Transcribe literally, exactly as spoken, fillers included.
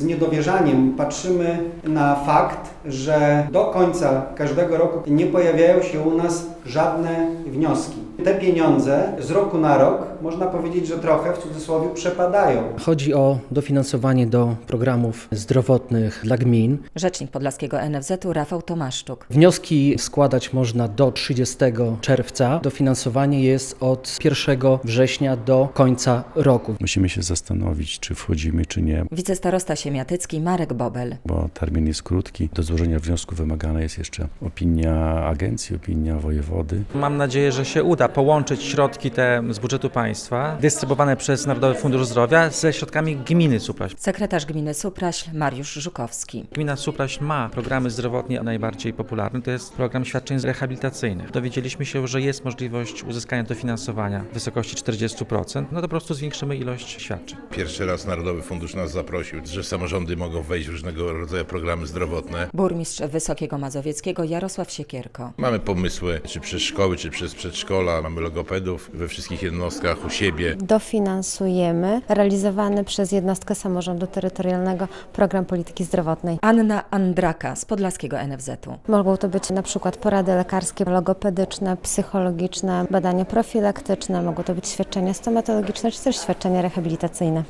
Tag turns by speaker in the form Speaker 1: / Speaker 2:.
Speaker 1: z niedowierzaniem patrzymy na fakt, że do końca każdego roku nie pojawiają się u nas żadne wnioski. Te pieniądze z roku na rok, można powiedzieć, że trochę w cudzysłowie przepadają.
Speaker 2: Chodzi o dofinansowanie do programów zdrowotnych dla gmin.
Speaker 3: Rzecznik Podlaskiego N F Z u Rafał Tomaszczuk.
Speaker 2: Wnioski składać można do trzydziestego czerwca. Dofinansowanie jest od pierwszego września do końca roku.
Speaker 4: Musimy się zastanowić, czy wchodzimy, czy nie.
Speaker 3: Wicestarosta siemiatycki Marek Bobel.
Speaker 4: Bo termin jest krótki. Do złożenia wniosku wymagana jest jeszcze opinia agencji, opinia wojewody.
Speaker 5: Mam nadzieję, że się uda połączyć środki te z budżetu państwa, dystrybuowane przez Narodowy Fundusz Zdrowia, ze środkami gminy Supraśl.
Speaker 3: Sekretarz gminy Supraśl Mariusz Żukowski.
Speaker 5: Gmina Supraśl ma programy zdrowotnie najbardziej popularny, to jest program świadczeń rehabilitacyjnych. Dowiedzieliśmy się, że jest możliwość uzyskania dofinansowania w wysokości czterdzieści procent, no to po prostu zwiększymy ilość świadczeń.
Speaker 6: Pierwszy raz Narodowy Fundusz nas zaprosił, że samorządy mogą wejść w różnego rodzaju programy zdrowotne.
Speaker 3: Burmistrz Wysokiego Mazowieckiego Jarosław Siekierko.
Speaker 6: Mamy pomysły, czy przez szkoły, czy przez przedszkola, mamy logopedów we wszystkich jednostkach u siebie.
Speaker 7: Dofinansujemy realizowany przez jednostkę samorządu terytorialnego program polityki zdrowotnej.
Speaker 3: Anna Andraka z Podlaskiego N F Z u.
Speaker 7: Mogą to być na przykład porady lekarskie, logopedyczne, psychologiczne, badania profilaktyczne, mogą to być świadczenia stomatologiczne, czy też świadczenia rehabilitacyjne.